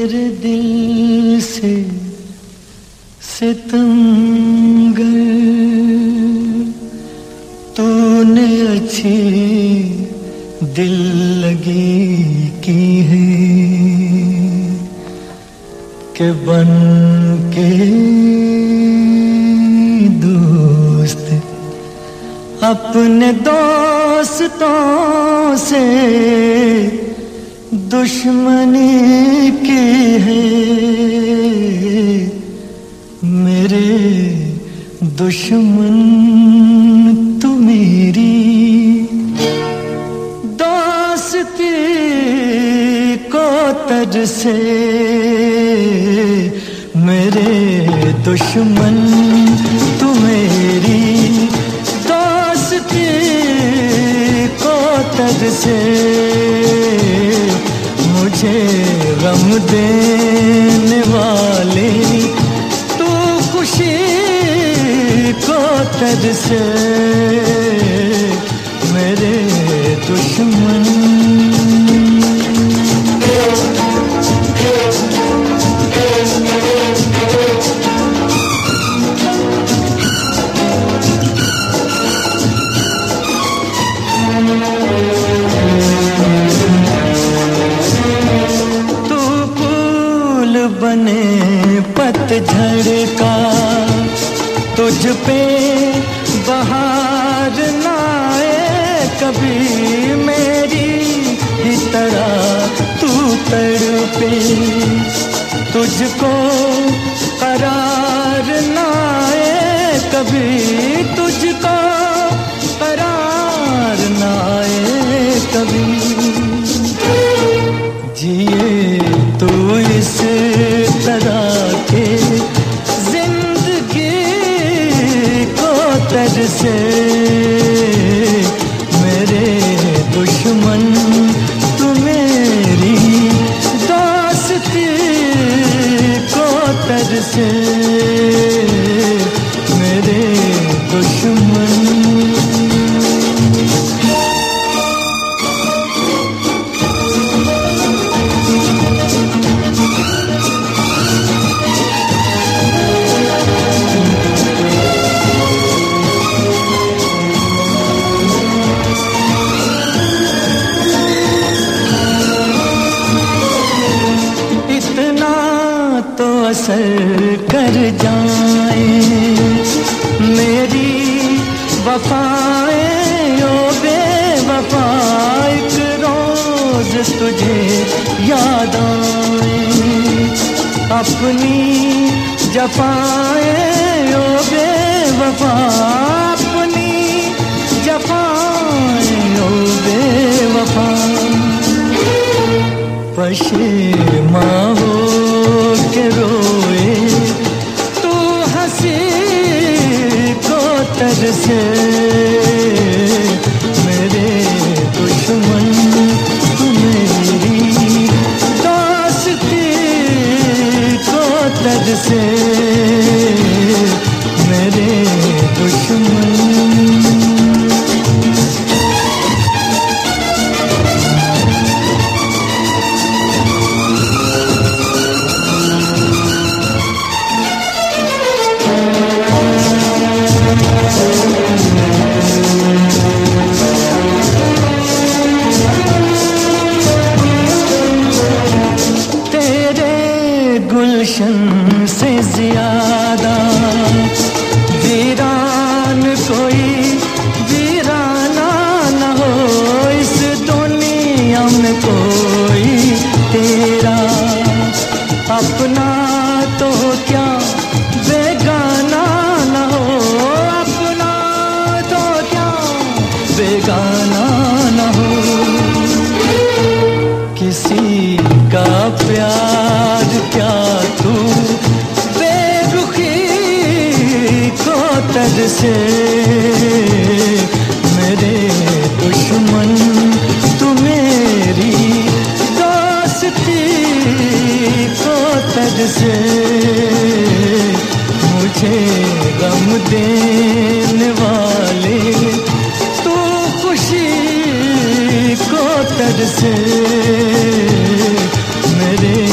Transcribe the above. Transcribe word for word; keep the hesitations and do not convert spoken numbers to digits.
मेरे दिल से सितमगर तूने अच्छी दिल लगी की है कि बन के दोस्त अपने दोस्तों से दुश्मनी की है। मेरे दुश्मन तू मेरी दोस्ती को तर से। मेरे दुश्मन तू मेरी दोस्ती को तर से। मुझे गम देने वाले तू खुशी को तर से। मेरे दुश्मन बने पतझड़ का तुझ पे बहार ना आए कभी मेरी ही तरह तू तड़पे। तुझको करार ना आए कभी तुझको करार ना आए कभी। जिए तू इस तरह के जिंदगी को तर से। मेरे दुश्मन तू मेरी दोस्ती को तर से। मेरे दुश्मन असर कर जाए मेरी वफाएं ओ बेवफा। एक रोज तुझे याद आए अपनी जफाएं ओ बेवफा। अपनी जफाएं ओ बेवफा। पशेमा हो के रोए तू हंसी को तर से। मेरे दुश्मन तू मेरी दोस्ती को तर से। मेरे दुश्मन गुलशन से ज्यादा वीरान कोई वीराना न हो इस दुनिया में कोई तेरा अपना तो क्या बेगाना न हो। अपना तो क्या बेगाना न हो। किसी का प्यार क्या तू बेरुखी को तर से। मेरे दुश्मन तू मेरी दोस्ती को तर से। मुझे गम देने वाले तू खुशी को तर से। मेरे